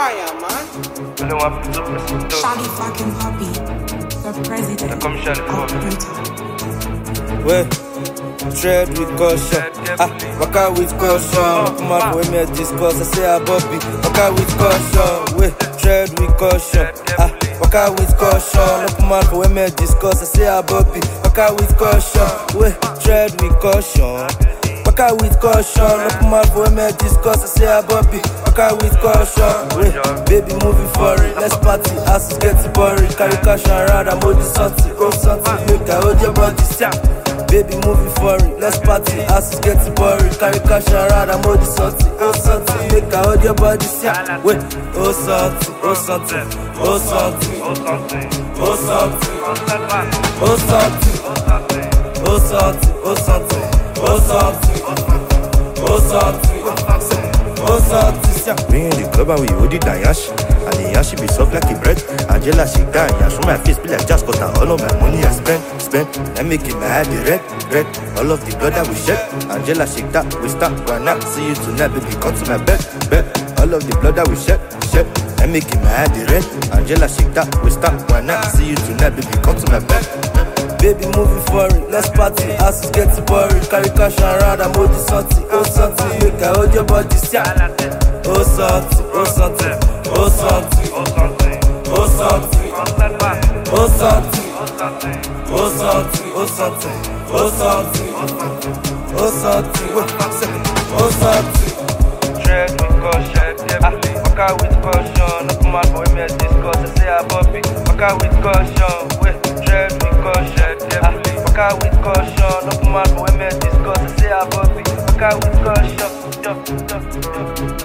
fire, man. Charlie fucking Poppy, the president of Pluto. Well, tread with caution. Waka with caution. Come out when me discuss. I say a Bobby. Waka with caution. Well, tread with caution. Waka with caution. Come out when me discuss. I say a Bobby. Waka with caution. Well, tread with caution. Waka with caution. Come out when me discuss. I say a Bobby. Waka with caution. Well, baby moving for it. Let's party. Ass is getting boring. Carry caution around. I'm holding something. Oh something. Make I hold your body. Baby moving for it, let's party, ass is getting boring. Carry cash around, I'm holding something. Oh something, make I hold your body, wait. Oh something, oh something, oh something, oh something, oh something, oh something, oh something, oh something, oh something, oh something, oh something. We in the club and we hold it down, yash. And the yash be soft like a bread. Angela she down, yash. So my face be like just cut all of my money I spend. Then make it mad, red. All of the blood that we shed. Angela shake that, we start right now. See you tonight, baby, come to my bed. All of the blood that we shed. Then make it mad, red. Angela shake that, we start right now. See you tonight, baby, come to my bed. Baby moving for it, let's party. Ass is getting boring. Carry cash around, I'm holding something. Oh something, make I hold your body, oh something, oh something, oh something, oh something, oh something, oh something, oh something, oh something, oh something, oh something, oh something. Tread with caution, waka with caution. Come out for me discuss. I say a Bobby. Waka with caution, tread with caution, waka with caution. Come out for me discuss. I say a Bobby. Waka with caution.